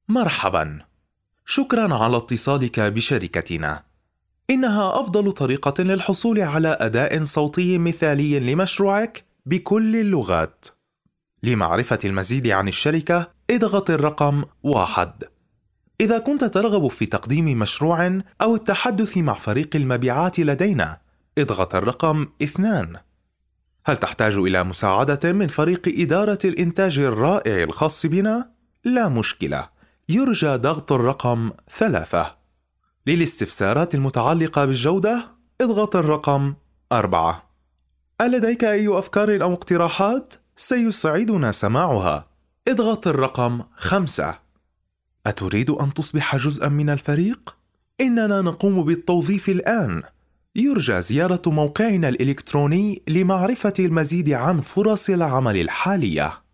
مرحبا، شكرا على اتصالك بشركتنا. إنها أفضل طريقة للحصول على أداء صوتي مثالي لمشروعك بكل اللغات. لمعرفة المزيد عن الشركة، اضغط الرقم 1. إذا كنت ترغب في تقديم مشروع أو التحدث مع فريق المبيعات لدينا، اضغط الرقم 2. هل تحتاج إلى مساعدة من فريق إدارة الإنتاج الرائع الخاص بنا؟ لا مشكلة، يرجى ضغط الرقم 3. للاستفسارات المتعلقة بالجودة، اضغط الرقم 4. هل لديك أي أفكار أو اقتراحات؟ سيسعدنا سماعها. اضغط الرقم 5. أتريد أن تصبح جزءاً من الفريق؟ إننا نقوم بالتوظيف الآن. يرجى زيارة موقعنا الإلكتروني لمعرفة المزيد عن فرص العمل الحالية.